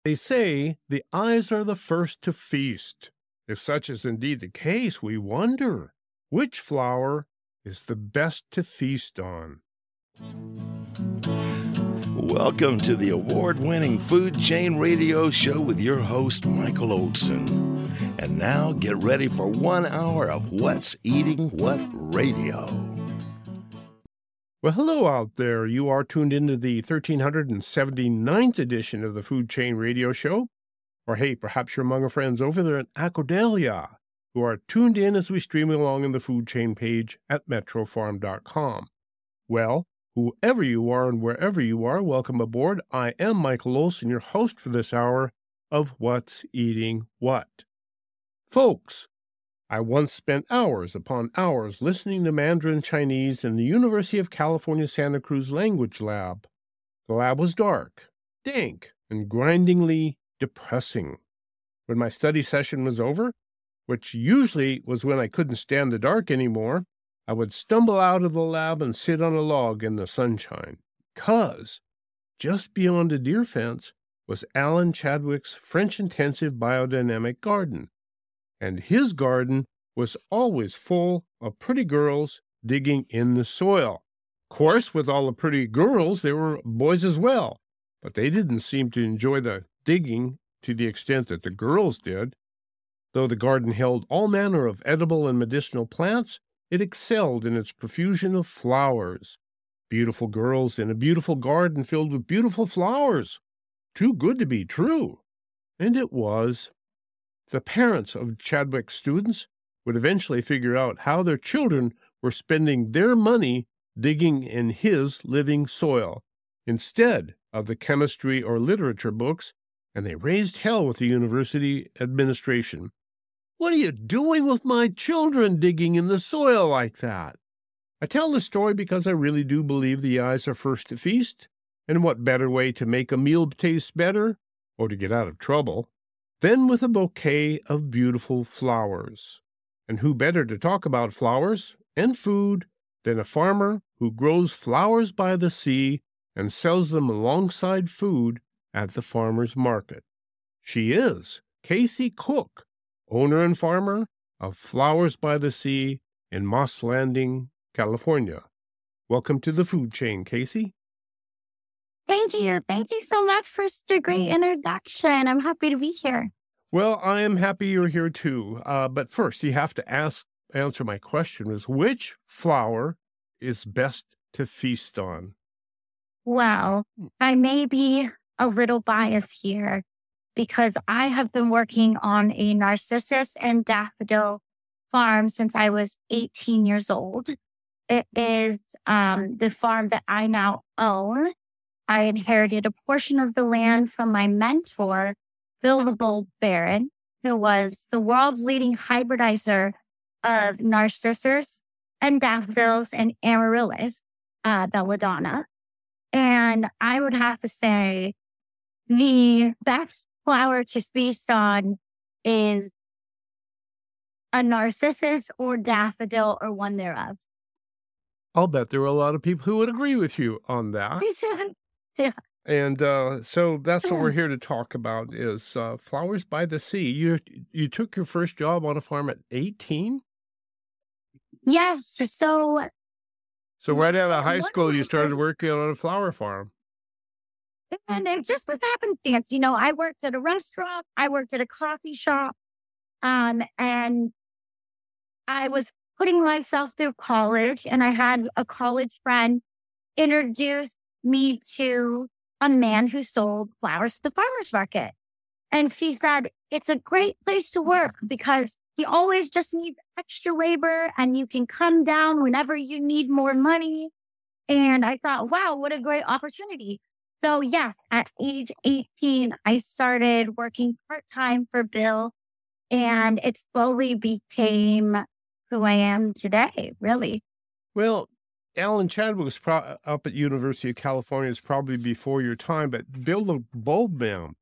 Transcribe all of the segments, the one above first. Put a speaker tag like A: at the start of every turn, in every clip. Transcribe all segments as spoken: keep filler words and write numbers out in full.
A: They say the eyes are the first to feast. If such is indeed the case, we wonder, which flower is the best to feast on?
B: Welcome to the award-winning Food Chain Radio Show with your host, Michael Olson. And now get ready for one hour of What's Eating What Radio.
A: Well, hello out there. You are tuned into the one thousand three hundred seventy-ninth edition of the Food Chain Radio Show. Or hey, perhaps you're among our friends over there in Akodalia who are tuned in as we stream along in the Food Chain page at metro farm dot com. Well, whoever you are and wherever you are, welcome aboard. I am Michael Olson, your host for this hour of What's Eating What. Folks, I once spent hours upon hours listening to Mandarin Chinese in the University of California, Santa Cruz Language Lab. The lab was dark, dank, and grindingly depressing. When my study session was over, which usually was when I couldn't stand the dark anymore, I would stumble out of the lab and sit on a log in the sunshine, because just beyond a deer fence was Alan Chadwick's French Intensive Biodynamic Garden. And his garden was always full of pretty girls digging in the soil. Of course, with all the pretty girls, there were boys as well, but they didn't seem to enjoy the digging to the extent that the girls did. Though the garden held all manner of edible and medicinal plants, it excelled in its profusion of flowers. Beautiful girls in a beautiful garden filled with beautiful flowers. Too good to be true. And it was. The parents of Chadwick's students would eventually figure out how their children were spending their money digging in his living soil, instead of the chemistry or literature books, and they raised hell with the university administration. What are you doing with my children digging in the soil like that? I tell this story because I really do believe the eyes are first to feast, and what better way to make a meal taste better, or to get out of trouble, than with a bouquet of beautiful flowers. And who better to talk about flowers and food than a farmer who grows flowers by the sea and sells them alongside food at the farmer's market. She is Casey Cook, owner and farmer of Flowers by the Sea in Moss Landing, California. Welcome to the Food Chain, Casey.
C: Thank you. Thank you so much for such a great introduction. I'm happy to be here.
A: Well, I am happy you're here too. Uh, but first, you have to ask, answer my question: is which flower is best to feast on?
C: Wow. I may be a little biased here because I have been working on a narcissus and daffodil farm since I was eighteen years old. It is um, the farm that I now own. I inherited a portion of the land from my mentor, Bill the Bull Barron, who was the world's leading hybridizer of narcissus and daffodils and amaryllis, uh, belladonna. And I would have to say the best flower to feast on is a narcissus or daffodil or one thereof.
A: I'll bet there are a lot of people who would agree with you on that.
C: Yeah.
A: And uh, so that's what we're here to talk about is uh, Flowers by the Sea. You you took your first job on a farm at eighteen?
C: Yes. So,
A: so right out of high
C: what
A: school, you started
C: happened-
A: working on a flower farm.
C: And it just was happenstance. You know, I worked at a restaurant. I worked at a coffee shop. Um, and I was putting myself through college, and I had a college friend introduce me to a man who sold flowers to the farmer's market. And she said, it's a great place to work because you always just need extra labor and you can come down whenever you need more money. And I thought, wow, what a great opportunity. So yes, at age eighteen, I started working part-time for Bill, and it slowly became who I am today, really.
A: Well, Alan Chadwick was pro- up at University of California. It's probably before your time, but Bill the Bulb Man.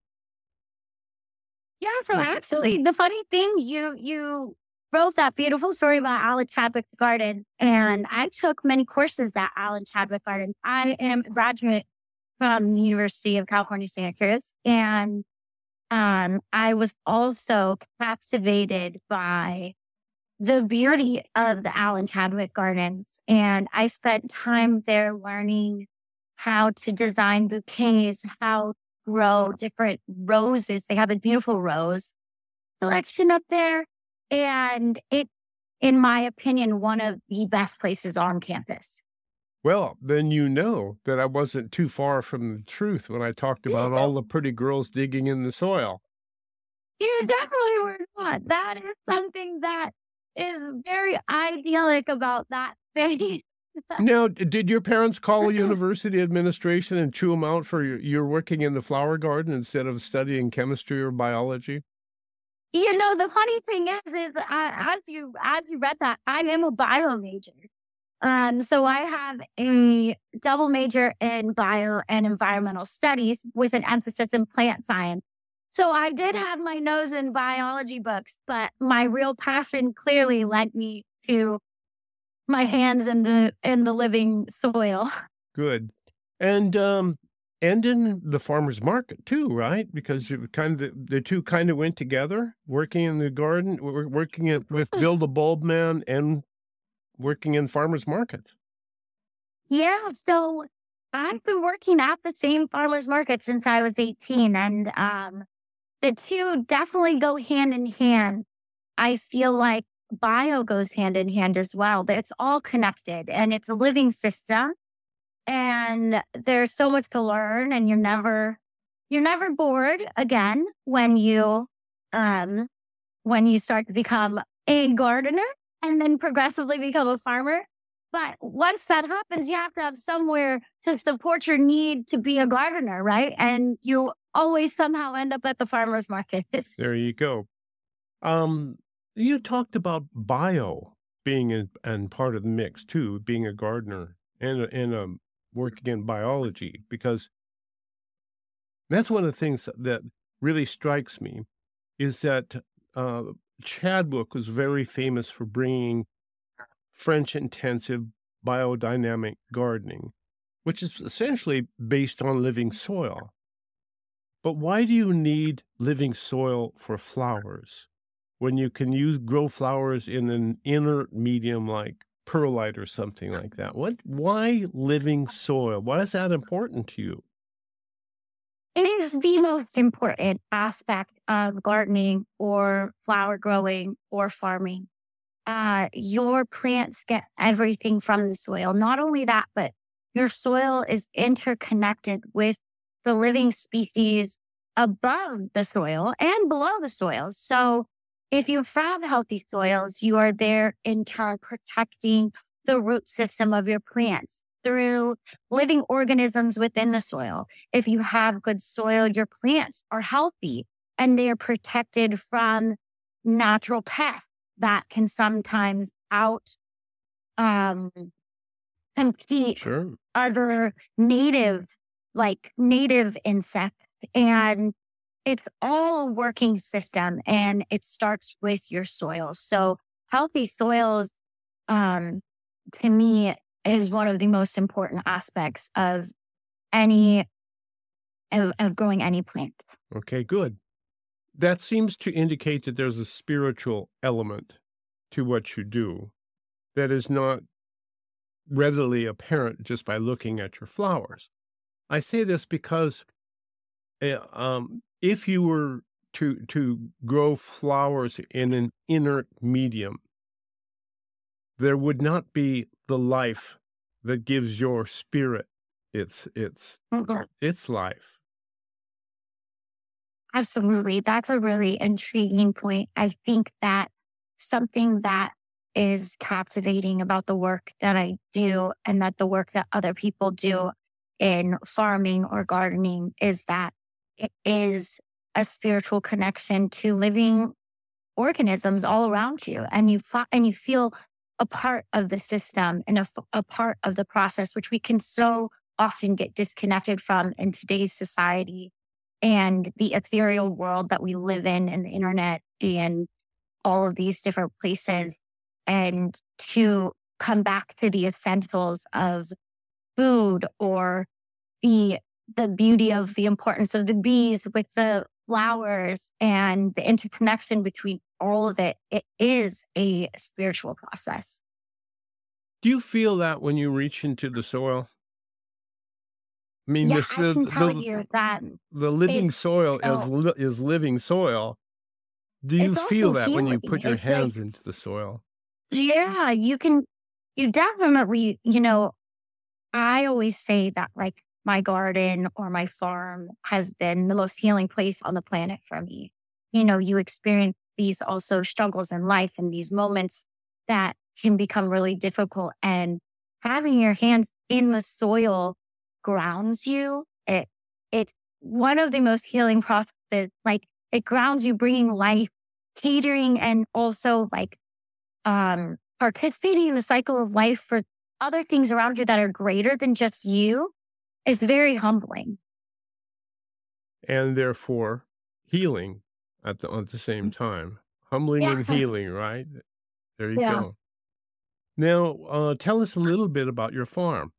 C: Yeah, so actually, the funny thing, you you wrote that beautiful story about Alan Chadwick's garden, and I took many courses at Alan Chadwick Gardens. I am a graduate from the University of California, Santa Cruz, and um, I was also captivated by the beauty of the Allen Chadwick Gardens. And I spent time there learning how to design bouquets, how to grow different roses. They have a beautiful rose collection up there. And it, in my opinion, one of the best places on campus.
A: Well, then you know that I wasn't too far from the truth when I talked about all the pretty girls digging in the soil.
C: You definitely were not. That is something that is very idyllic about that space.
A: Now, d- did your parents call a university administration and chew them out for your, you're working in the flower garden instead of studying chemistry or biology?
C: You know, the funny thing is, is uh, as you as you read that, I am a bio major. Um, so I have a double major in bio and environmental studies with an emphasis in plant science. So I did have my nose in biology books, but my real passion clearly led me to my hands in the in the living soil.
A: Good. And um, and in the farmer's market too, right? Because you kind of the two kind of went together, working in the garden, w- working at, with Bill the Bulb Man, and working in farmers markets.
C: Yeah, so I've been working at the same farmers market since I was eighteen, and um, the two definitely go hand in hand. I feel like bio goes hand in hand as well, but it's all connected and it's a living system. And there's so much to learn, and you're never you're never bored again when you um when you start to become a gardener and then progressively become a farmer. But once that happens, you have to have somewhere to support your need to be a gardener, right? And you always somehow end up at the farmer's market.
A: There you go. Um, you talked about bio being in, and part of the mix too, being a gardener and a- and um, working in biology, because that's one of the things that really strikes me is that uh, Chadwick was very famous for bringing French intensive biodynamic gardening, which is essentially based on living soil. But why do you need living soil for flowers when you can use grow flowers in an inert medium like perlite or something like that? What? Why living soil? Why is that important to you?
C: It is the most important aspect of gardening or flower growing or farming. Uh, your plants get everything from the soil. Not only that, but your soil is interconnected with the living species above the soil and below the soil. So if you have healthy soils, you are there in turn protecting the root system of your plants through living organisms within the soil. If you have good soil, your plants are healthy and they are protected from natural pests that can sometimes out um, compete
A: Sure.
C: other native, like native insects. And it's all a working system, and it starts with your soil. So healthy soils, um, to me, is one of the most important aspects of any of, of growing any plant.
A: Okay, good. That seems to indicate that there's a spiritual element to what you do that is not readily apparent just by looking at your flowers. I say this because uh, um, if you were to to grow flowers in an inert medium, there would not be the life that gives your spirit its its
C: Mhm.
A: its life.
C: Absolutely. That's a really intriguing point. I think that something that is captivating about the work that I do and that the work that other people do in farming or gardening is that it is a spiritual connection to living organisms all around you. And you, fi- and you feel a part of the system and a, f- a part of the process, which we can so often get disconnected from in today's society and the ethereal world that we live in and the internet and all of these different places. And to come back to the essentials of food or the the beauty of the importance of the bees with the flowers and the interconnection between all of it, it is a spiritual process.
A: Do you feel that when you reach into the soil? I mean,
C: Yeah,
A: this
C: I
A: the
C: can tell
A: the
C: you that
A: the living
C: it's,
A: soil
C: you
A: is
C: know,
A: li is living soil. Do you
C: it's
A: feel
C: also
A: that when you
C: healing.
A: put your
C: It's like,
A: hands into the soil?
C: yeah, you can, you definitely, you know, I always say that like my garden or my farm has been the most healing place on the planet for me. You know, you experience these also struggles in life and these moments that can become really difficult. And having your hands in the soil grounds you. It it's one of the most healing processes. Like it grounds you, bringing life, catering, and also like um, participating in the cycle of life for other things around you that are greater than just you is very humbling.
A: And therefore healing at the at the same time. Humbling
C: Yeah.
A: and healing, right? There you
C: Yeah.
A: go. Now, uh, tell us a little bit about your farm.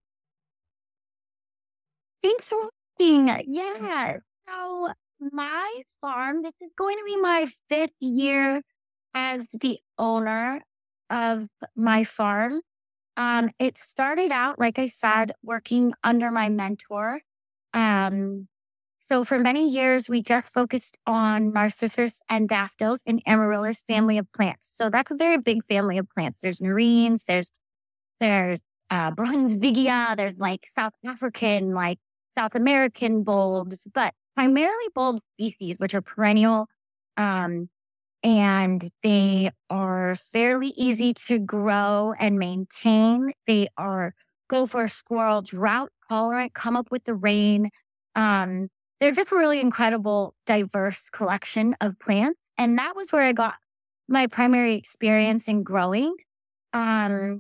C: Thanks for asking. Yeah. So my farm, this is going to be my fifth year as the owner of my farm. Um, it started out, like I said, working under my mentor. Um, So for many years, we just focused on narcissus and daffodils and amaryllis family of plants. So that's a very big family of plants. There's nerines, there's there's uh, Brunsvigia, there's like South African, like South American bulbs, but primarily bulb species, which are perennial, um, and they are fairly easy to grow and maintain. They are go for a squirrel, drought tolerant, come up with the rain. Um, they're just a really incredible, diverse collection of plants. And that was where I got my primary experience in growing. Um,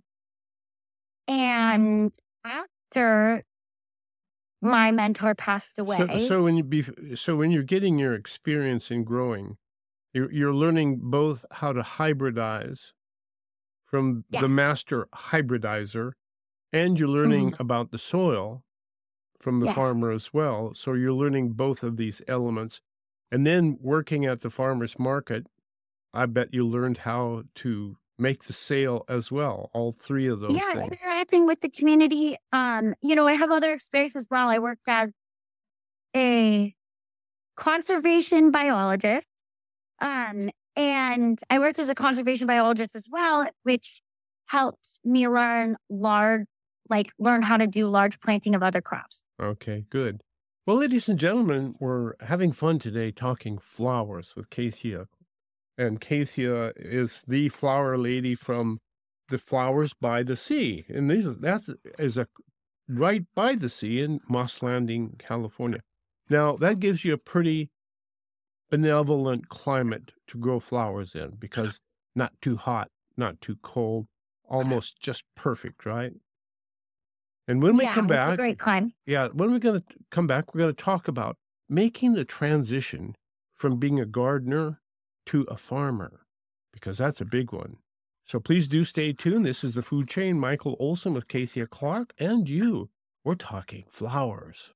C: and after my mentor passed
A: So
C: away,
A: so when you be so when you're getting your experience in growing, you're you're learning both how to hybridize from
C: yeah,
A: the master hybridizer, and you're learning
C: mhm,
A: about the soil from the
C: yes,
A: farmer as well. So you're learning both of these elements. And then working at the farmer's market, I bet you learned how to make the sale as well, all three of those
C: yeah,
A: things.
C: interacting with the community. Um, you know, I have other experience as well. I worked as a conservation biologist. Um, and I worked as a conservation biologist as well, which helped me learn large, like learn how to do large planting of other crops.
A: Okay, good. Well, ladies and gentlemen, we're having fun today talking flowers with Cassia. And Cassia is the flower lady from the Flowers by the Sea. And this is, that is a right by the sea in Moss Landing, California. Now, that gives you a pretty benevolent climate to grow flowers in because not too hot, not too cold, almost just perfect, right? And when we
C: Yeah,
A: come
C: it's a
A: back,
C: great climb.
A: yeah, when we're going to come back, we're going to talk about making the transition from being a gardener to a farmer, because that's a big one. So please do stay tuned. This is the Food Chain. Michael Olson with Casey Clark and you. We're talking flowers.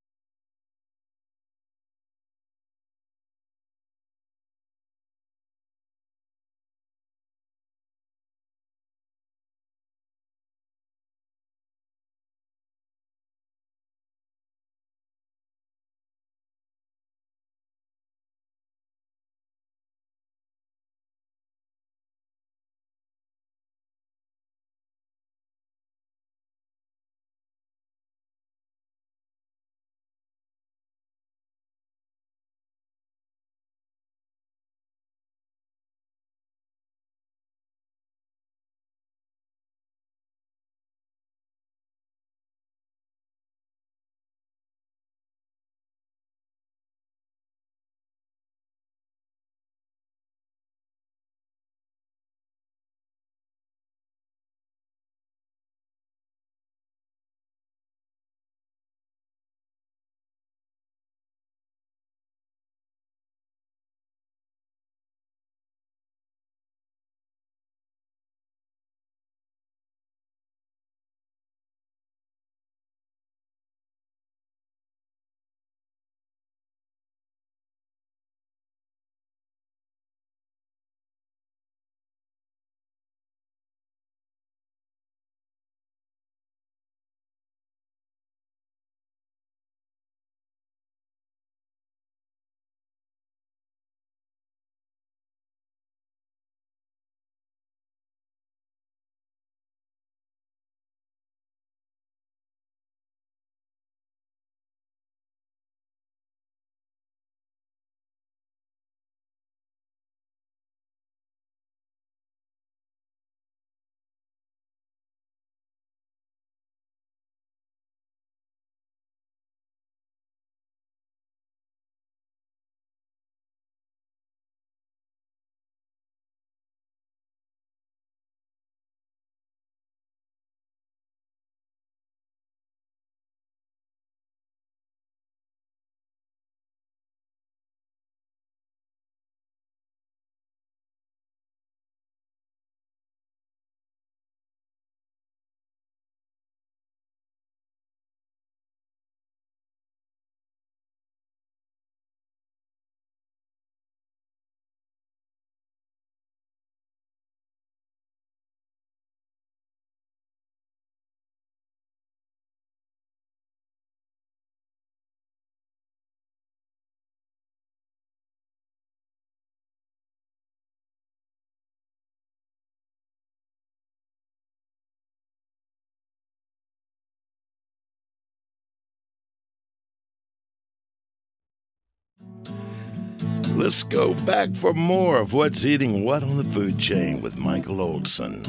B: Let's go back for more of What's Eating What on the Food Chain with Michael Olson.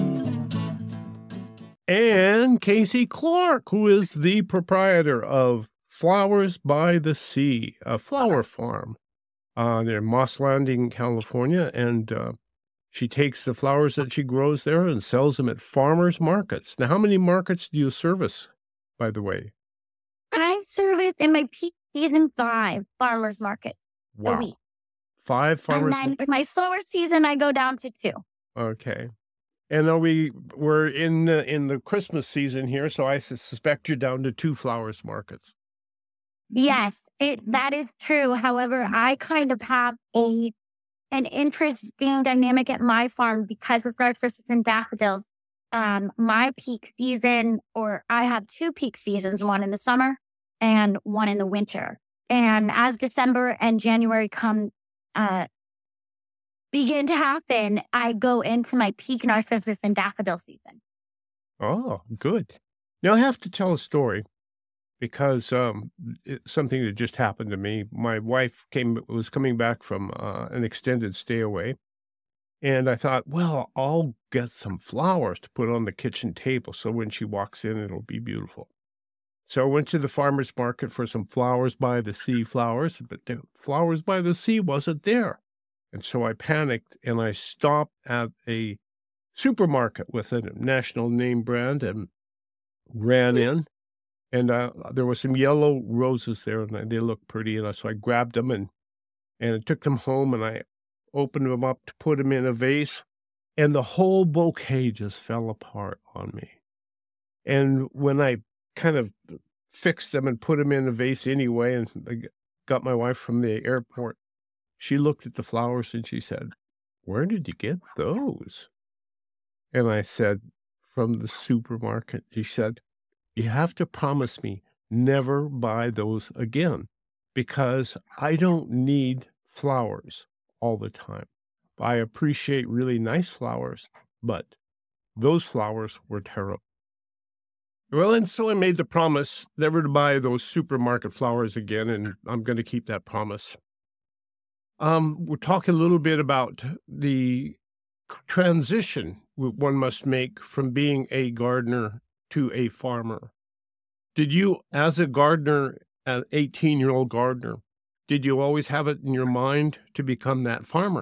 A: And Casey Clark, who is the proprietor of Flowers by the Sea, a flower farm uh, near Moss Landing, California. And uh, she takes the flowers that she grows there and sells them at farmers markets. Now, how many markets do you service, by the way?
C: I service in my peak season five farmers market
A: Wow.
C: a week.
A: Five farmers.
C: And then in my slower season, I go down to two.
A: Okay. And are we, we're in the, in the Christmas season here, so I suspect you're down to two flowers markets.
C: Yes, it that is true. However, I kind of have a an interesting dynamic at my farm because of narcissus and daffodils. Um, my peak season, or I have two peak seasons, one in the summer and one in the winter. And as December and January come, uh, begin to happen, I go into my peak narcissus and daffodil season.
A: Oh, good. Now I have to tell a story because um, it's something that just happened to me. My wife came was coming back from uh, an extended stay away, and I thought, well, I'll get some flowers to put on the kitchen table so when she walks in, it'll be beautiful. So I went to the farmer's market for some Flowers by the Sea flowers, but the Flowers by the Sea wasn't there. And so I panicked and I stopped at a supermarket with a national name brand and ran in. And uh, there were some yellow roses there and they looked pretty. And so I grabbed them and, and I took them home and I opened them up to put them in a vase. And the whole bouquet just fell apart on me. And when I kind of fixed them and put them in a vase anyway and I got my wife from the airport, she looked at the flowers and she said, "Where did you get those?" And I said, "From the supermarket." She said, "You have to promise me never buy those again because I don't need flowers all the time. I appreciate really nice flowers, but those flowers were terrible." Well, and so I made the promise never to buy those supermarket flowers again, and I'm going to keep that promise. Um, we'll talk a little bit about the transition one must make from being a gardener to a farmer. Did you, as a gardener, an eighteen-year-old gardener, did you always have it in your mind to become that farmer?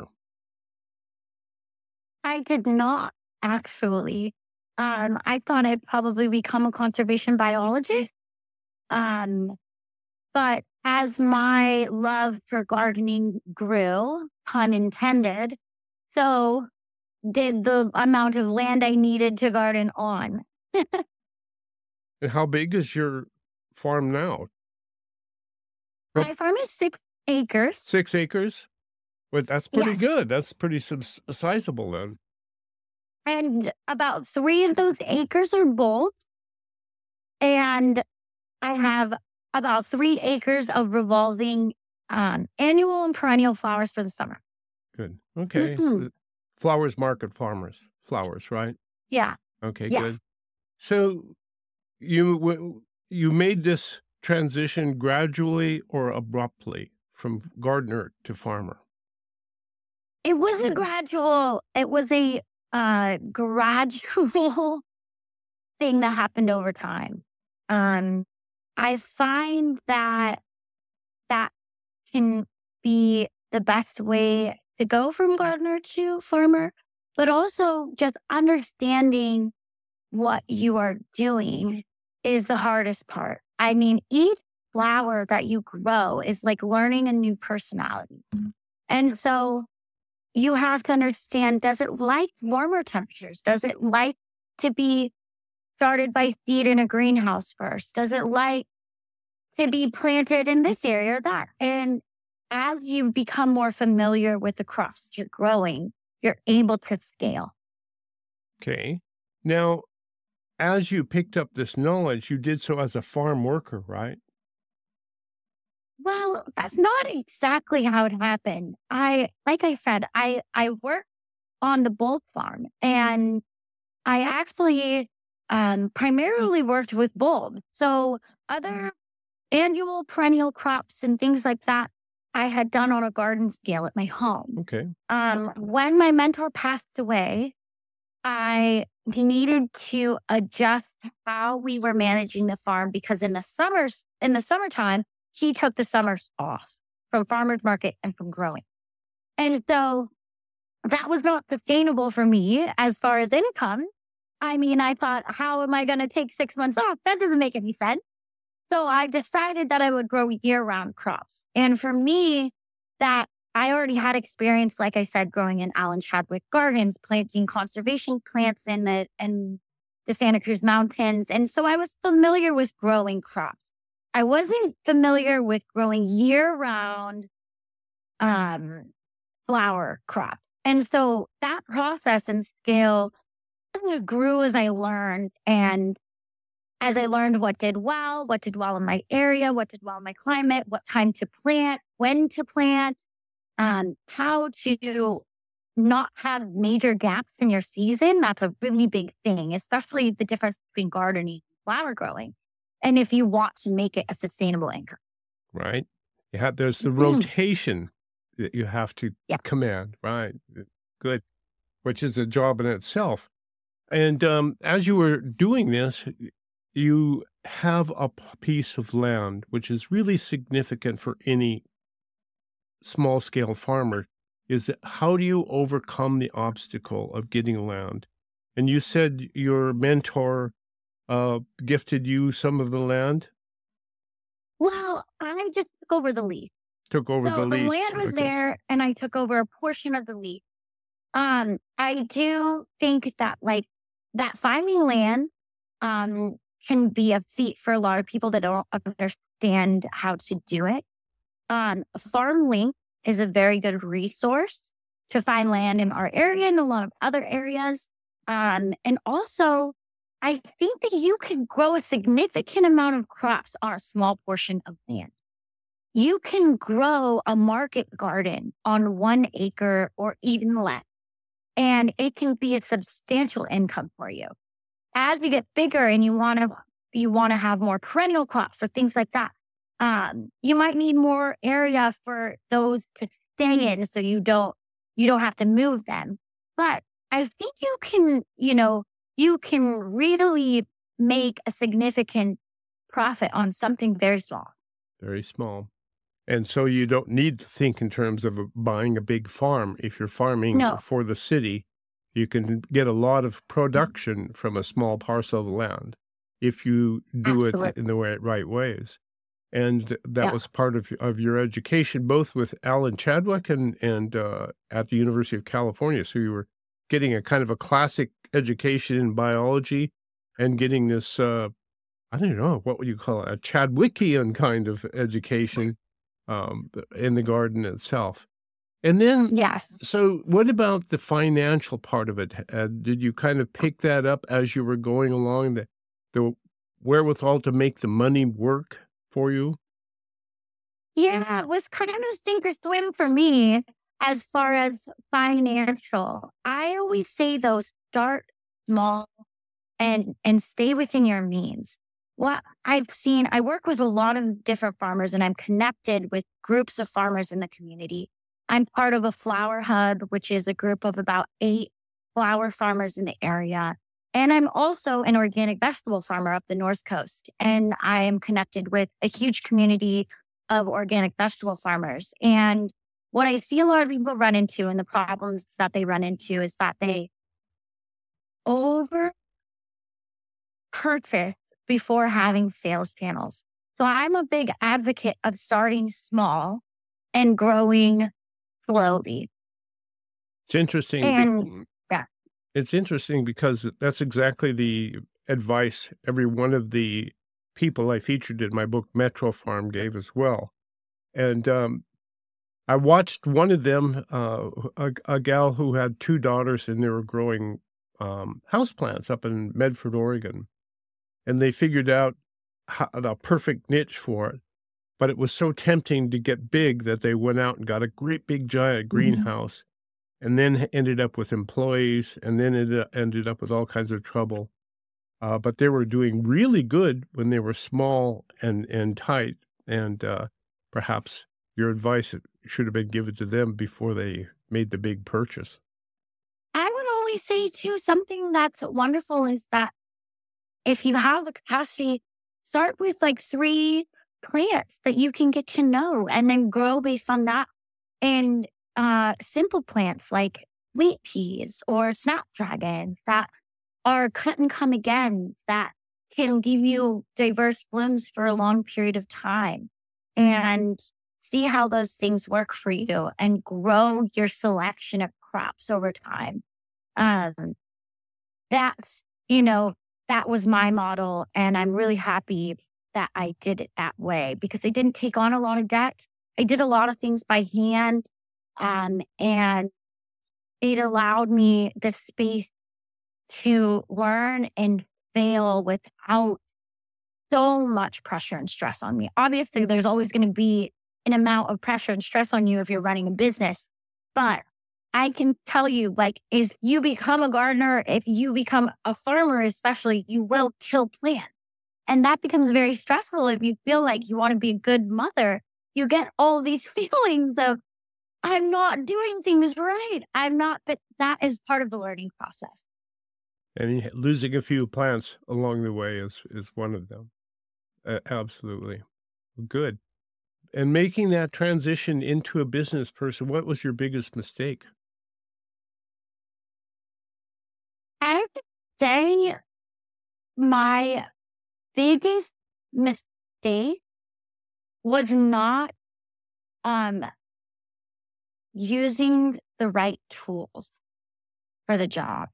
C: I did not, actually. Um, I thought I'd probably become a conservation biologist. Um, but as my love for gardening grew, pun intended, so did the amount of land I needed to garden on.
A: And how big is your farm now?
C: My farm is six acres.
A: Six acres? Well, that's pretty
C: Yes.
A: good. That's pretty subs- sizable then.
C: And about three of those acres are bulbs. And I have about three acres of revolving um, annual and perennial flowers for the summer.
A: Good. Okay.
C: Mhm.
A: So flowers market farmers. Flowers, right?
C: Yeah.
A: Okay,
C: Yes.
A: good. So you w- you made this transition gradually or abruptly from gardener to farmer?
C: It was a gradual, it was a uh, gradual thing that happened over time. Um, I find that that can be the best way to go from gardener to farmer, but also just understanding what you are doing is the hardest part. I mean, each flower that you grow is like learning a new personality. And so you have to understand, does it like warmer temperatures? Does it like to be started by seed in a greenhouse first? Does it like to be planted in this area or that? And as you become more familiar with the crops that you're growing, you're able to scale.
A: Okay. Now, as you picked up this knowledge, you did so as a farm worker, right?
C: Well, that's not exactly how it happened. I, like I said, I, I worked on the bulb farm and I actually um, primarily worked with bulbs. So other annual perennial crops and things like that, I had done on a garden scale at my home.
A: Okay.
C: Um, when my mentor passed away, I needed to adjust how we were managing the farm because in the summers, in the summertime, he took the summers off from farmers market and from growing. And so that was not sustainable for me as far as income. I mean, I thought, how am I going to take six months off? That doesn't make any sense. So I decided that I would grow year-round crops. And for me, that I already had experience, like I said, growing in Alan Chadwick Gardens, planting conservation plants in the in the Santa Cruz Mountains. And so I was familiar with growing crops. I wasn't familiar with growing year-round um, flower crops. And so that process and scale grew as I learned. And as I learned what did well, what did well in my area, what did well in my climate, what time to plant, when to plant, um, how to not have major gaps in your season. That's a really big thing, especially the difference between gardening and flower growing. And if you want to make it a sustainable income.
A: Right. You have, there's the
C: Mhm.
A: rotation that you have to
C: Yes.
A: command. Right. Good. Which is a job in itself. And um, as you were doing this, you have a p- piece of land, which is really significant for any small scale farmer, is that how do you overcome the obstacle of getting land? And you said your mentor uh, gifted you some of the land,
C: Well, I just took over the lease.
A: took over
C: So
A: the
C: the
A: lease.
C: land was
A: Okay.
C: there and I took over a portion of the lease. Um, I do think that like that finding land um can be a feat for a lot of people that don't understand how to do it. Um, FarmLink is a very good resource to find land in our area and a lot of other areas. Um, and also, I think that you can grow a significant amount of crops on a small portion of land. You can grow a market garden on one acre or even less, and it can be a substantial income for you. As you get bigger and you want to you want to have more perennial crops or things like that, um, you might need more area for those to stay in, so you don't you don't have to move them. But I think you can, you know, you can really make a significant profit on something very small.
A: Very small. And so you don't need to think in terms of a- buying a big farm. If you're farming
C: No.
A: for the city, you can get a lot of production from a small parcel of land if you do it
C: Absolutely.
A: in the way, right ways. And th- that
C: Yeah.
A: was part of, of your education, both with Alan Chadwick and, and uh, at the University of California. So you were getting a kind of a classic education in biology and getting this, uh, I don't know, what would you call it, a Chadwickian kind of education um, in the garden itself. And then,
C: Yes.
A: so what about the financial part of it? Uh, did you kind of pick that up as you were going along, the, the wherewithal to make the money work for you?
C: Yeah, it was kind of sink or swim for me as far as financial. I always say though, start small and and stay within your means. What I've seen, I work with a lot of different farmers and I'm connected with groups of farmers in the community. I'm part of a flower hub, which is a group of about eight flower farmers in the area. And I'm also an organic vegetable farmer up the North Coast. And I am connected with a huge community of organic vegetable farmers. And what I see a lot of people run into and the problems that they run into is that they over purchase before having sales channels. So I'm a big advocate of starting small and growing slowly.
A: It's interesting. be-
C: And yeah.
A: It's interesting because that's exactly the advice every one of the people I featured in my book, Metro Farm, gave as well. And um, I watched one of them, uh, a, a gal who had two daughters, and they were growing um, houseplants up in Medford, Oregon. And they figured out how, the perfect niche for it. But it was so tempting to get big that they went out and got a great big giant greenhouse, and then ended up with employees, and then it ended up with all kinds of trouble. Uh, but they were doing really good when they were small and, and tight, and uh, perhaps your advice should have been given to them before they made the big purchase.
C: I would only say, too, something that's wonderful is that if you have the capacity, start with like three plants that you can get to know and then grow based on that. And uh, simple plants like wheat peas or snapdragons that are cut and come agains that can give you diverse blooms for a long period of time. And see how those things work for you and grow your selection of crops over time. Um, that's, you know, that was my model. And I'm really happy that I did it that way because I didn't take on a lot of debt. I did a lot of things by hand. Um, and it allowed me the space to learn and fail without so much pressure and stress on me. Obviously, there's always going to be an amount of pressure and stress on you if you're running a business. But I can tell you, like, if you become a gardener, if you become a farmer, especially, you will kill plants. And that becomes very stressful if you feel like you want to be a good mother. You get all these feelings of, I'm not doing things right. I'm not, but that is part of the learning process.
A: And losing a few plants along the way is, is one of them. Uh, absolutely. Good. And making that transition into a business person, what was your biggest mistake?
C: I would say my biggest mistake was not um, using the right tools for the job.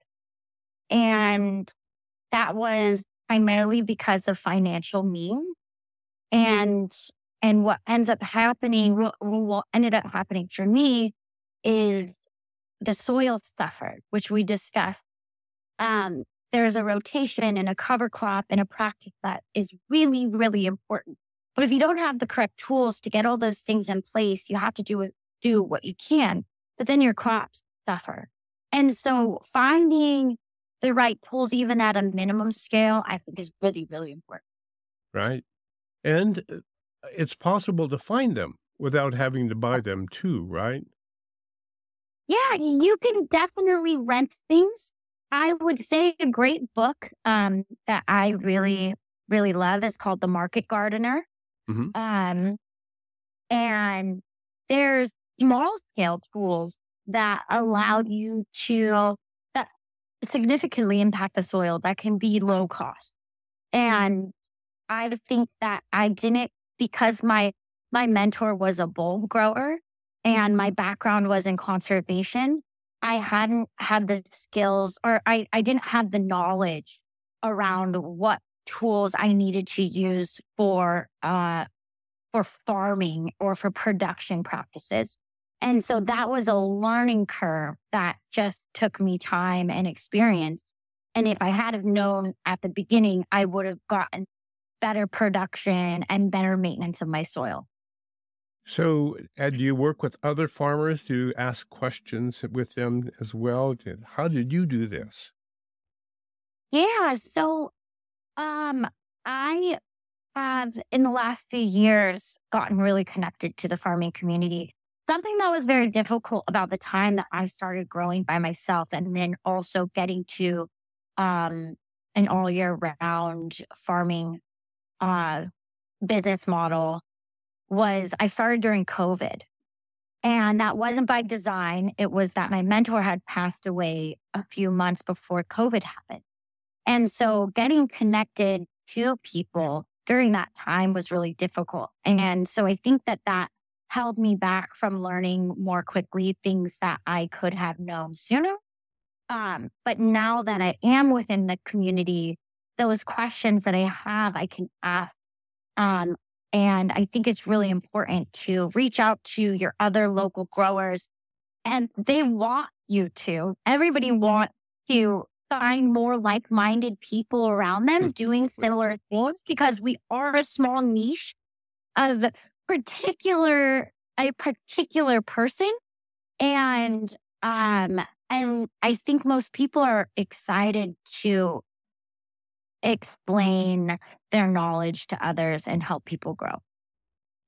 C: And that was primarily because of financial means. And and what ends up happening, what, what ended up happening for me is the soil suffered, which we discussed. Um, there's a rotation and a cover crop and a practice that is really, really important. But if you don't have the correct tools to get all those things in place, you have to do it, do what you can, but then your crops suffer. And so finding the right tools, even at a minimum scale, I think is really, really important.
A: Right. And it's possible to find them without having to buy them too, right?
C: Yeah, you can definitely rent things. I would say a great book um, that I really, really love is called The Market Gardener.
A: Mm-hmm.
C: Um, and there's small scale tools that allow you to that significantly impact the soil that can be low cost. And I think that I didn't, because my my mentor was a bulb grower and my background was in conservation, I hadn't had the skills or I, I didn't have the knowledge around what tools I needed to use for uh for farming or for production practices. And so that was a learning curve that just took me time and experience. And if I had have known at the beginning, I would have gotten better production and better maintenance of my soil.
A: So, and do you work with other farmers? Do you ask questions with them as well? How did you do this?
C: Yeah, so um, I have, in the last few years, gotten really connected to the farming community. Something that was very difficult about the time that I started growing by myself and then also getting to um, an all year round farming uh, business model was I started during COVID. And that wasn't by design. It was that my mentor had passed away a few months before COVID happened. And so getting connected to people during that time was really difficult. And so I think that that held me back from learning more quickly things that I could have known sooner. Um, but now that I am within the community, those questions that I have, I can ask. Um, and I think it's really important to reach out to your other local growers. And they want you to. Everybody wants to find more like-minded people around them doing similar things because we are a small niche of particular a particular person. And um, and I think most people are excited to explain their knowledge to others and help people grow.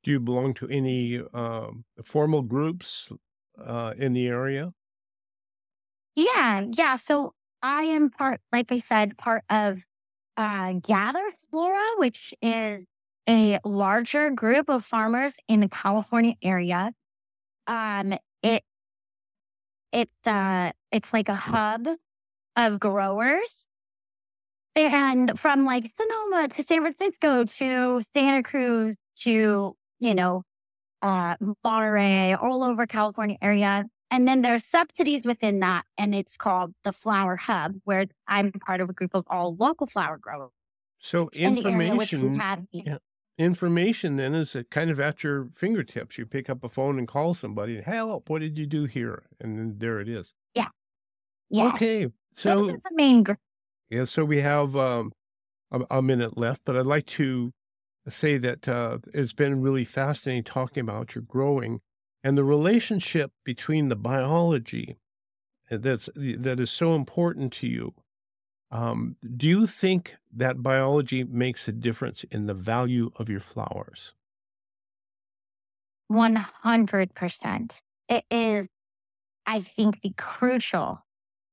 A: Do you belong to any um, formal groups uh, in the area?
C: Yeah, yeah. So I am part, like I said, part of uh, Gather Flora, which is a larger group of farmers in the California area. Um, it it's uh it's like a hub of growers, and from like Sonoma to San Francisco to Santa Cruz to you know uh Monterey, all over California area. And then there's subsidies within that, and it's called the Flower Hub, where I'm part of a group of all local flower growers
A: So
C: in the area, which we
A: information,
C: have.
A: yeah, information then is uh, kind of at your fingertips. You pick up a phone and call somebody, and help, what did you do here? And then there it is.
C: Yeah, yeah.
A: Okay,
C: Those
A: so
C: are the main. Gr-
A: yeah, so we have um, a, a minute left, but I'd like to say that uh, it's been really fascinating talking about your growing and the relationship between the biology that's that is so important to you. Um, do you think that biology makes a difference in the value of your flowers?
C: one hundred percent. It is, I think, the crucial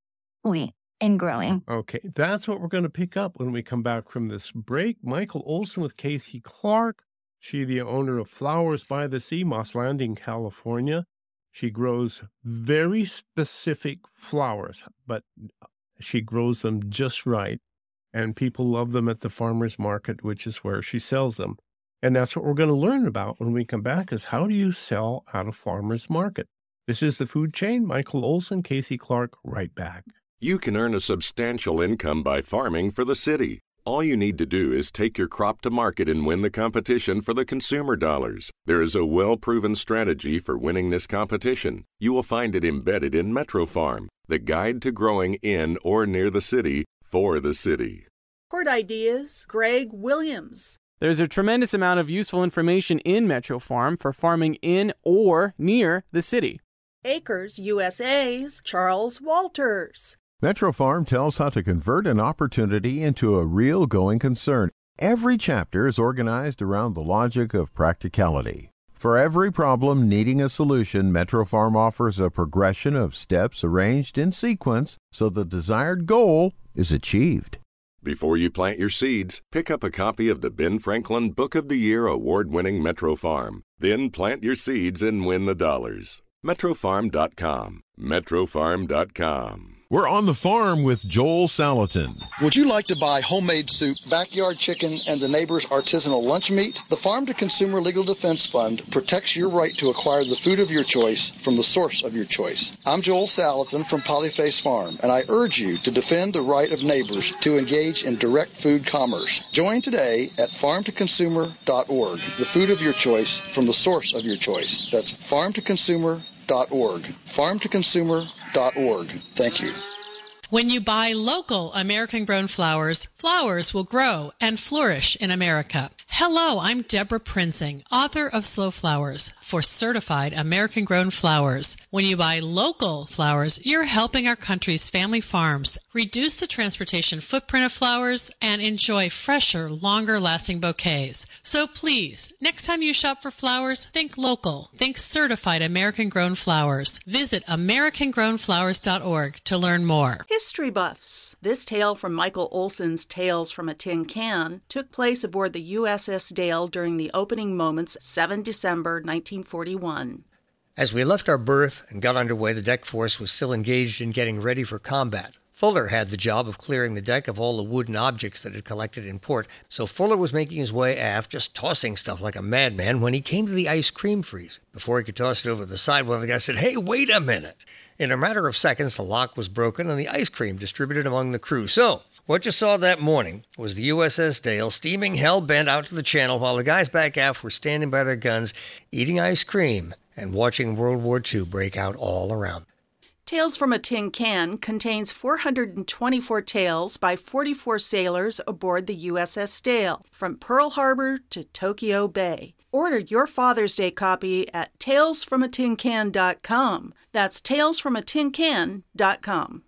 C: point in growing.
A: Okay, that's what we're going to pick up when we come back from this break. Michael Olson with Casey Clark. She, the owner of Flowers by the Sea, Moss Landing, California. She grows very specific flowers, but she grows them just right. And people love them at the farmer's market, which is where she sells them. And that's what we're going to learn about when we come back is how do you sell at a farmer's market? This is The Food Chain. Michael Olson, Casey Clark, right back.
D: You can earn a substantial income by farming for the city. All you need to do is take your crop to market and win the competition for the consumer dollars. There is a well-proven strategy for winning this competition. You will find it embedded in Metro Farm, the guide to growing in or near the city for the city.
E: Port Ideas, Greg Williams.
F: There's a tremendous amount of useful information in Metro Farm for farming in or near the city.
E: Acres U S A's Charles Walters.
G: Metro Farm tells how to convert an opportunity into a real going concern. Every chapter is organized around the logic of practicality. For every problem needing a solution, Metro Farm offers a progression of steps arranged in sequence so the desired goal is achieved.
D: Before you plant your seeds, pick up a copy of the Ben Franklin Book of the Year award-winning Metro Farm. Then plant your seeds and win the dollars. Metro Farm dot com. Metro Farm dot com.
G: We're on the farm with Joel Salatin.
H: Would you like to buy homemade soup, backyard chicken, and the neighbor's artisanal lunch meat? The Farm to Consumer Legal Defense Fund protects your right to acquire the food of your choice from the source of your choice. I'm Joel Salatin from Polyface Farm, and I urge you to defend the right of neighbors to engage in direct food commerce. Join today at farm to consumer dot org, the food of your choice from the source of your choice. That's farm to consumer dot org. farm to consumer dot org. Thank you.
I: When you buy local American-grown flowers, flowers will grow and flourish in America. Hello, I'm Deborah Prinzing, author of Slow Flowers for certified American-grown flowers. When you buy local flowers, you're helping our country's family farms reduce the transportation footprint of flowers and enjoy fresher, longer-lasting bouquets. So please, next time you shop for flowers, think local. Think certified American-grown flowers. Visit american grown flowers dot org to learn more.
E: History buffs. This tale from Michael Olson's Tales from a Tin Can took place aboard the U S S Dale during the opening moments, the seventh of December, nineteen forty-one.
J: As we left our berth and got underway, the deck force was still engaged in getting ready for combat. Fuller had the job of clearing the deck of all the wooden objects that had collected in port, so Fuller was making his way aft, just tossing stuff like a madman, when he came to the ice cream freeze. Before he could toss it over the side, one of the guys said, "Hey, wait a minute!" In a matter of seconds, the lock was broken and the ice cream distributed among the crew. So, what you saw that morning was the U S S Dale steaming hell-bent out to the channel while the guys back aft were standing by their guns, eating ice cream and watching World War Two break out all around.
E: Tales from a Tin Can contains four hundred twenty-four tales by forty-four sailors aboard the U S S Dale, from Pearl Harbor to Tokyo Bay. Order your Father's Day copy at tales from a tin can dot com. That's tales from a tin can dot com.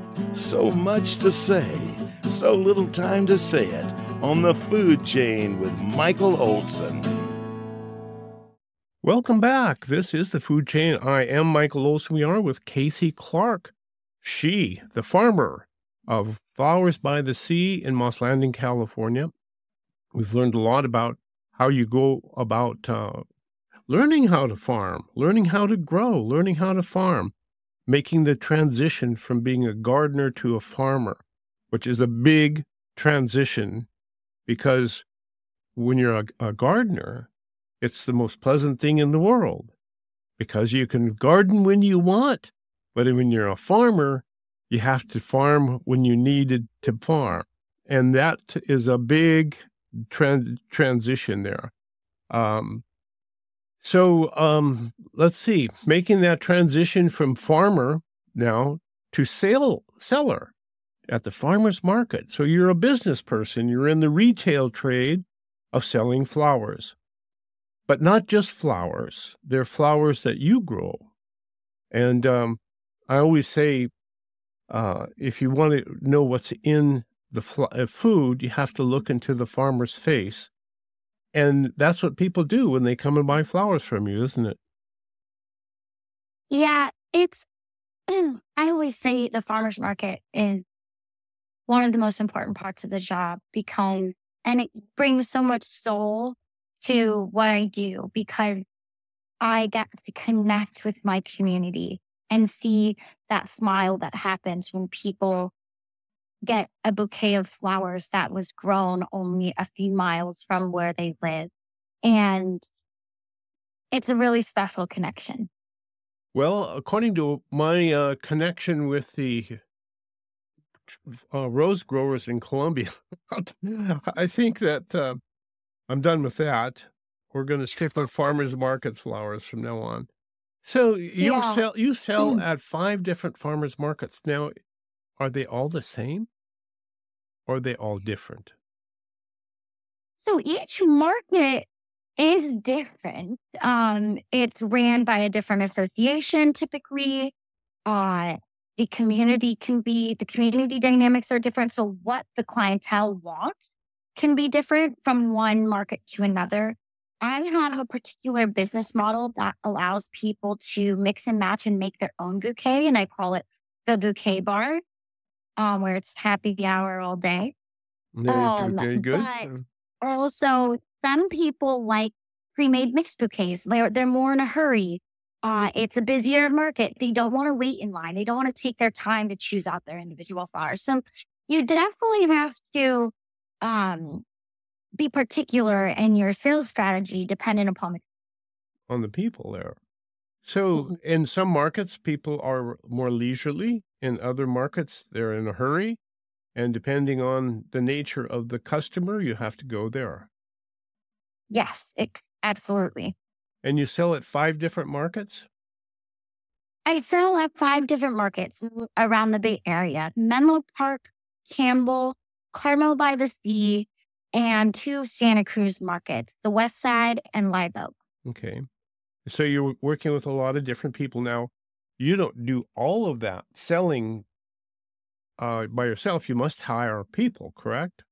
B: So much to say, so little time to say it on The Food Chain with Michael Olson.
A: Welcome back. This is the Food Chain. I am Michael Olson. We are with Casey Clark. She, the farmer of Flowers by the Sea in Moss Landing, California. We've learned a lot about how you go about uh, learning how to farm, learning how to grow, learning how to farm, making the transition from being a gardener to a farmer, which is a big transition because when you're a, a gardener, it's the most pleasant thing in the world because you can garden when you want. But when you're a farmer, you have to farm when you needed to farm. And that is a big tran- transition there. Um, so um, let's see, making that transition from farmer now to sale, seller at the farmer's market. So you're a business person. You're in the retail trade of selling flowers. But not just flowers. They're flowers that you grow. And um, I always say, uh, if you want to know what's in the fl- uh, food, you have to look into the farmer's face. And that's what people do when they come and buy flowers from you, isn't it?
C: Yeah, it's, I always say the farmer's market is one of the most important parts of the job because, and it brings so much soul to what I do because I get to connect with my community and see that smile that happens when people get a bouquet of flowers that was grown only a few miles from where they live. And it's a really special connection.
A: Well, according to my uh, connection with the uh, rose growers in Colombia, I think that uh, I'm done with that. We're going to stick with farmers market flowers from now on. So you
C: Yeah.
A: sell you sell at five different farmers markets. Now, are they all the same? Or are they all different?
C: So each market is different. Um, it's ran by a different association typically. Uh, the community can be, the community dynamics are different. So what the clientele wants can be different from one market to another. I have a particular business model that allows people to mix and match and make their own bouquet, and I call it the bouquet bar, um, where it's happy hour all day.
A: Very,
C: Um,
A: very good.
C: but also, some people like pre-made mixed bouquets. They're they're more in a hurry. Uh, it's a busier market. They don't want to wait in line. They don't want to take their time to choose out their individual flowers. So you definitely have to um, be particular in your sales strategy dependent upon the
A: on the people there. So in some markets, people are more leisurely. In other markets, they're in a hurry. And depending on the nature of the customer, you have to go there.
C: Yes, it, absolutely.
A: And you sell at five different markets?
C: I sell at five different markets around the Bay Area. Menlo Park, Campbell, Carmel by the Sea, and two Santa Cruz markets, the West Side and Live Oak.
A: Okay. So you're working with a lot of different people now. You don't do all of that selling uh, by yourself. You must hire people, correct?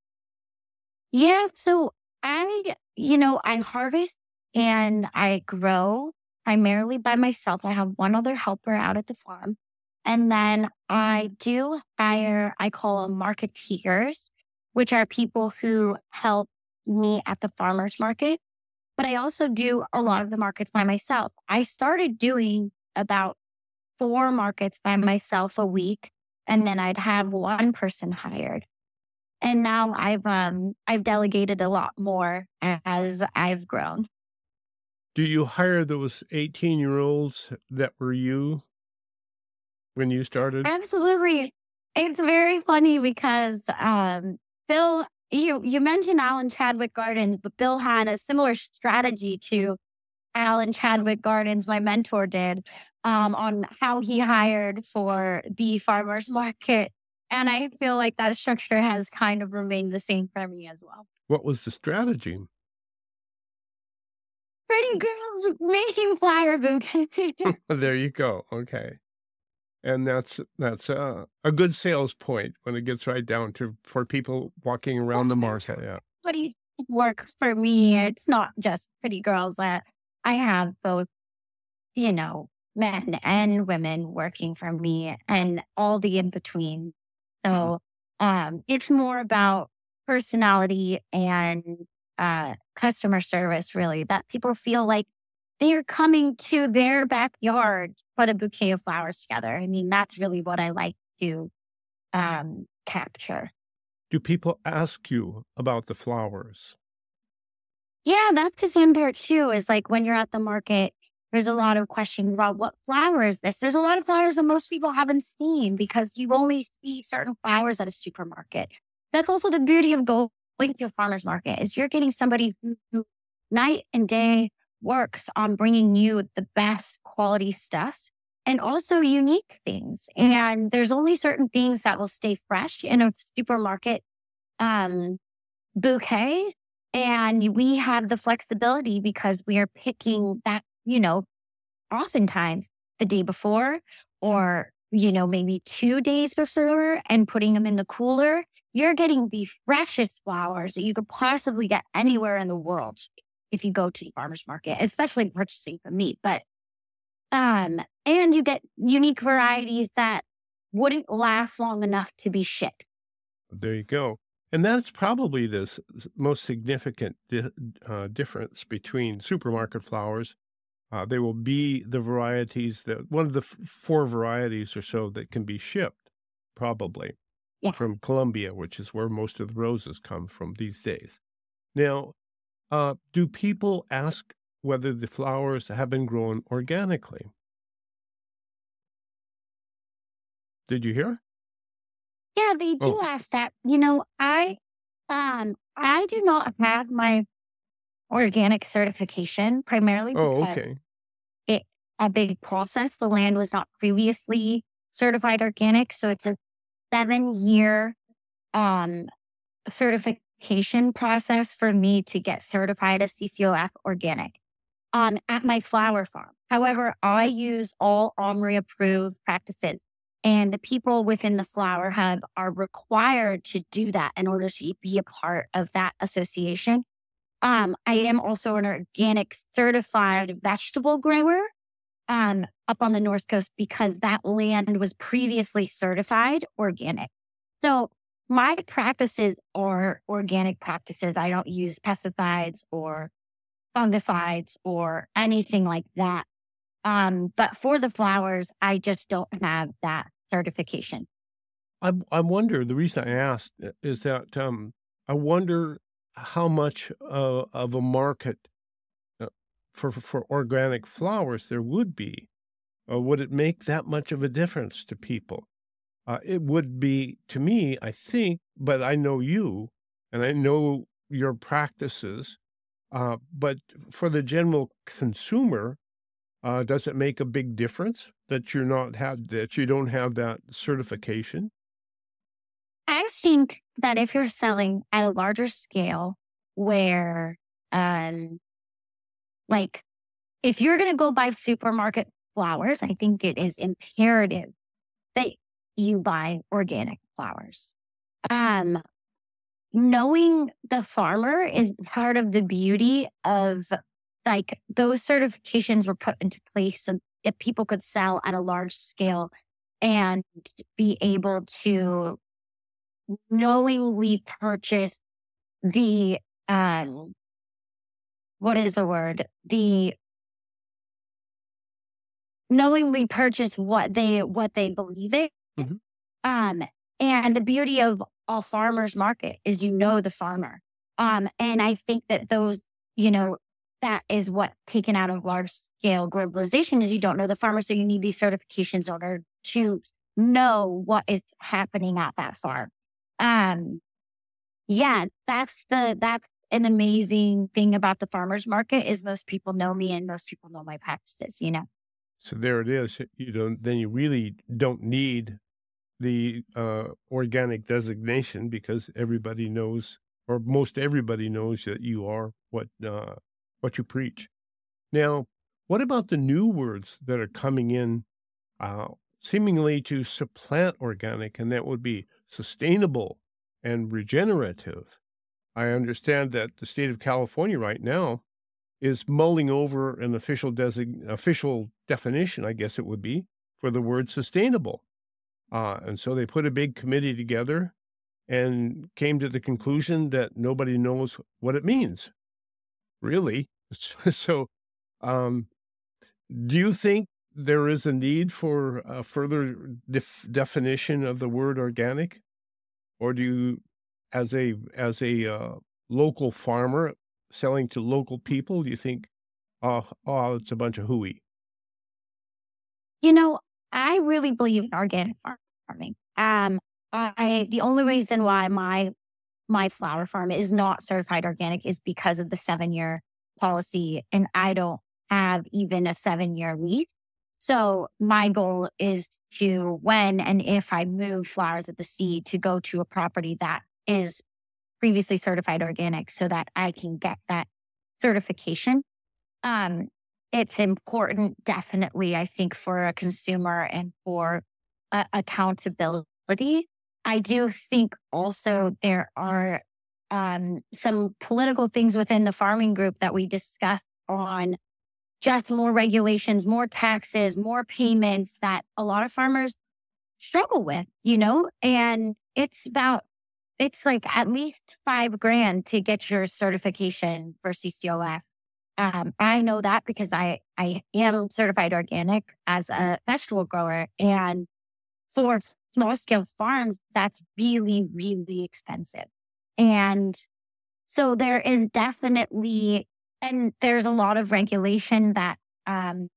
C: Yeah, so I, you know, I harvest and I grow primarily by myself. I have one other helper out at the farm. And then I do hire, I call them marketeers, which are people who help me at the farmer's market. But I also do a lot of the markets by myself. I started doing about four markets by myself a week, and then I'd have one person hired. And now I've um I've delegated a lot more as I've grown.
A: Do you hire those eighteen-year-olds that were you when you started?
C: Absolutely. It's very funny because um Bill, you you mentioned Alan Chadwick Gardens, but Bill had a similar strategy to Alan Chadwick Gardens, my mentor did, um, on how he hired for the farmer's market. And I feel like that structure has kind of remained the same for me as well.
A: What was the strategy?
C: Pretty girls making flower bouquets.
A: There you go. Okay. And that's that's uh, a good sales point when it gets right down to for people walking around the market. Yeah.
C: What do you think works for me? It's not just pretty girls. Uh, I have both, you know, men and women working for me and all the in between. So um, it's more about personality and uh, customer service, really, that people feel like they're coming to their backyard to put a bouquet of flowers together. I mean, that's really what I like to um, capture.
A: Do people ask you about the flowers?
C: Yeah, that's the same part too, is like when you're at the market, there's a lot of questions about what flower is this? There's a lot of flowers that most people haven't seen because you only see certain flowers at a supermarket. That's also the beauty of going to a farmer's market is you're getting somebody who, who night and day works on bringing you the best quality stuff and also unique things. And there's only certain things that will stay fresh in a supermarket um, bouquet. And we have the flexibility because we are picking that, you know, oftentimes the day before or, you know, maybe two days before and putting them in the cooler. You're getting the freshest flowers that you could possibly get anywhere in the world if you go to the farmer's market, especially purchasing from me. But, um, and you get unique varieties that wouldn't last long enough to be shipped.
A: There you go. And that's probably the s- most significant di- uh, difference between supermarket flowers. Uh, they will be the varieties that one of the f- four varieties or so that can be shipped, probably
C: Yeah.
A: from Colombia, which is where most of the roses come from these days. Now, uh, do people ask whether the flowers have been grown organically? Did you hear?
C: Yeah, they do
A: Oh,
C: ask that. You know, I um I do not have my organic certification primarily
A: oh,
C: because
A: okay.
C: it's a big process. The land was not previously certified organic, so it's a seven year um certification process for me to get certified as C C O F organic um at my flower farm. However, I use all OMRI approved practices. And the people within the Flower Hub are required to do that in order to be a part of that association. Um, I am also an organic certified vegetable grower um, up on the North Coast because that land was previously certified organic. So my practices are organic practices. I don't use pesticides or fungicides or anything like that. Um, but for the flowers, I just don't have that certification.
A: I I wonder, the reason I asked uh, is that um, I wonder how much uh, of a market uh, for for organic flowers there would be. Uh, would it make that much of a difference to people? Uh, it would be to me, I think, but I know you and I know your practices. Uh, but for the general consumer, uh, does it make a big difference that you're not have that you don't have that certification?
C: I think that if you're selling at a larger scale where, um, like, if you're going to go buy supermarket flowers, I think it is imperative that you buy organic flowers. Um, knowing the farmer is part of the beauty of like those certifications were put into place so if people could sell at a large scale and be able to knowingly purchase the um what is the word the knowingly purchase what they what they believe in.
A: Mhm.
C: um and the beauty of a farmer's market is you know the farmer um and I think that those you know that is what taken out of large scale globalization is you don't know the farmer, so you need these certifications in order to know what is happening at that farm. um Yeah, that's the that's an amazing thing about the farmer's market is most people know me and most people know my practices, you know.
A: So there it is. You don't then you really don't need the uh, organic designation because everybody knows, or most everybody knows that you are what uh, what you preach. Now, what about the new words that are coming in, uh, seemingly to supplant organic, and that would be sustainable and regenerative? I understand that the state of California right now is mulling over an official design, official definition, I guess it would be, for the word sustainable. Uh, and so they put a big committee together and came to the conclusion that nobody knows what it means, really. So um, do you think there is a need for a further def- definition of the word organic? Or do you, as a as a uh, local farmer selling to local people, do you think, oh, oh, it's a bunch of hooey?
C: You know, I really believe in organic farming. Um, I the only reason why my my flower farm is not certified organic is because of the seven year policy, and I don't have even a seven year lease. So my goal is to, when and if I move Flowers of the Sea, to go to a property that is previously certified organic so that I can get that certification. Um, it's important, definitely, I think, for a consumer and for uh, accountability. I do think also there are um, some political things within the farming group that we discussed on just more regulations, more taxes, more payments that a lot of farmers struggle with, you know, and it's about, it's like at least five grand to get your certification for C C O F. Um, I know that because I, I am certified organic as a vegetable grower, and for small scale farms, that's really, really expensive. And so there is definitely, and there's a lot of regulation that um,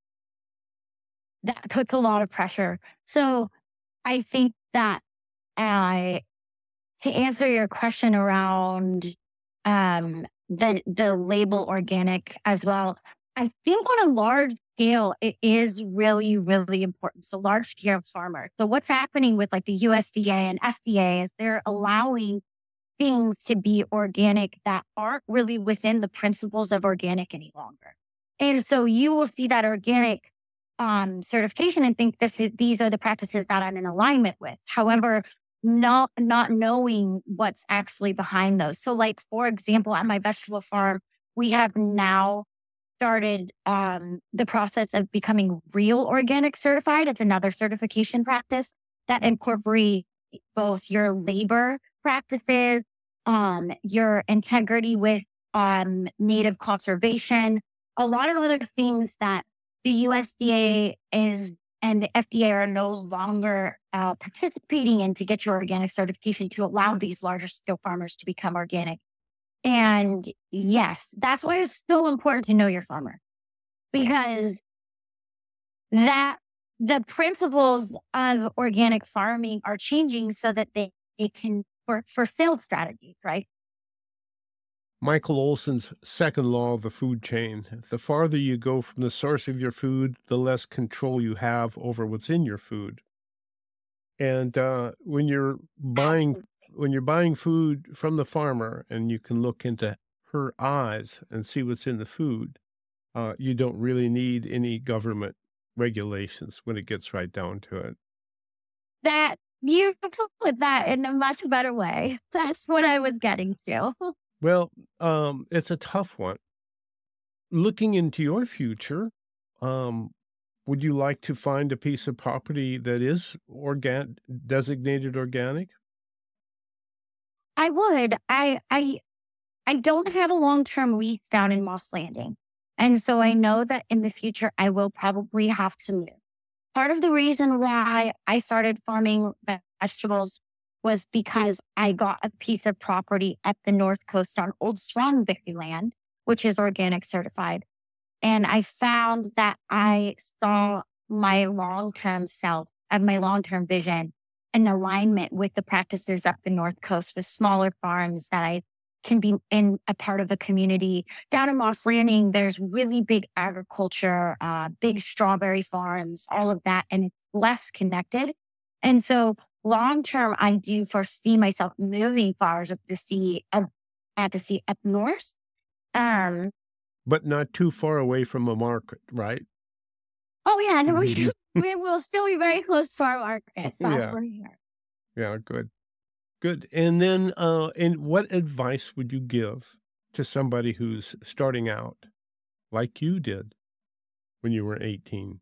C: that puts a lot of pressure. So I think that uh, to answer your question around um, the the label organic as well, I think on a large scale, it is really, really important. So large scale farmer. So what's happening with like the U S D A and F D A is they're allowing things to be organic that aren't really within the principles of organic any longer. And so you will see that organic um, certification and think this is, these are the practices that I'm in alignment with. However, not, not knowing what's actually behind those. So like, for example, at my vegetable farm, we have now started um, the process of becoming Real Organic certified. It's another certification practice that incorporates both your labor practices, um, your integrity with um, native conservation, a lot of other things that the U S D A is and the F D A are no longer uh, participating in to get your organic certification to allow these larger scale farmers to become organic. And yes, that's why it's so important to know your farmer, because that the principles of organic farming are changing so that they, they can, for, for sales strategies, right?
A: Michael Olson's second law of the food chain. The farther you go from the source of your food, the less control you have over what's in your food. And uh, when you're buying when you're buying food from the farmer and you can look into her eyes and see what's in the food, uh, you don't really need any government regulations when it gets right down to it.
C: That you put that in a much better way. That's what I was getting to.
A: Well, um, it's a tough one. Looking into your future, um, would you like to find a piece of property that is organ- designated organic?
C: I would. I I I don't have a long-term lease down in Moss Landing. And so I know that in the future, I will probably have to move. Part of the reason why I started farming vegetables was because I got a piece of property at the North Coast on Old Strong Victory Land, which is organic certified. And I found that I saw my long-term self and my long-term vision in alignment with the practices up the North Coast with smaller farms that I can be in a part of a community. Down in Moss Landing, there's really big agriculture, uh, big strawberry farms, all of that, and it's less connected. And so long-term, I do foresee myself moving Flowers of the Sea, uh, at the sea up north. Um,
A: but not too far away from a market, right?
C: Oh, yeah. No, we, we will still be very close to our market.
A: Yeah. Yeah, good. Good. And then, uh, and what advice would you give to somebody who's starting out like you did when you were eighteen?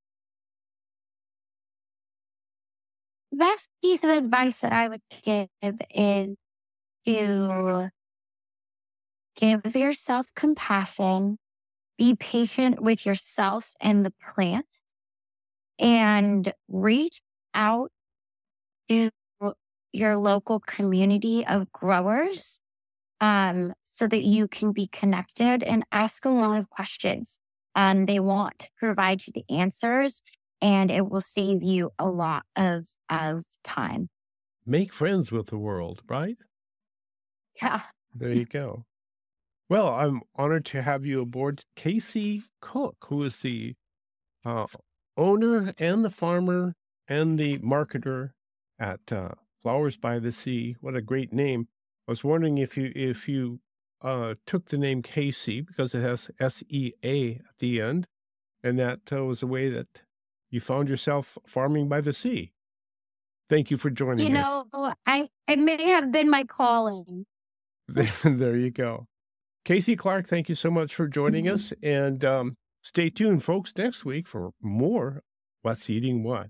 C: The best piece of advice that I would give is to give yourself compassion, be patient with yourself and the plant, and reach out to your local community of growers um, so that you can be connected and ask a lot of questions. Um, they want to provide you the answers, and it will save you a lot of, of time.
A: Make friends with the world, right?
C: Yeah.
A: There you go. Well, I'm honored to have you aboard, Casey Cook, who is the uh, owner and the farmer and the marketer at uh, Flowers by the Sea. What a great name. I was wondering if you if you uh, took the name Casey because it has S E A at the end, and that uh, was a way that you found yourself farming by the sea. Thank you for joining
C: you
A: us.
C: You know, I, it may have been my calling.
A: There you go. Casey Clark, thank you so much for joining us. And um, stay tuned, folks, next week for more What's Eating What.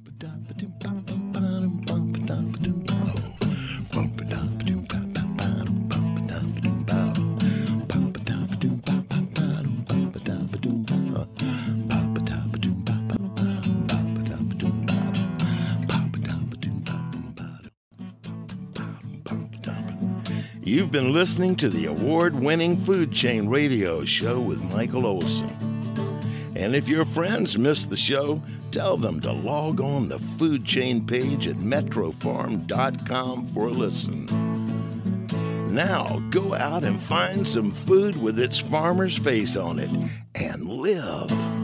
B: You've been listening to the award-winning Food Chain Radio Show with Michael Olson. And if your friends missed the show, tell them to log on the Food Chain page at metro farm dot com for a listen. Now, go out and find some food with its farmer's face on it and live.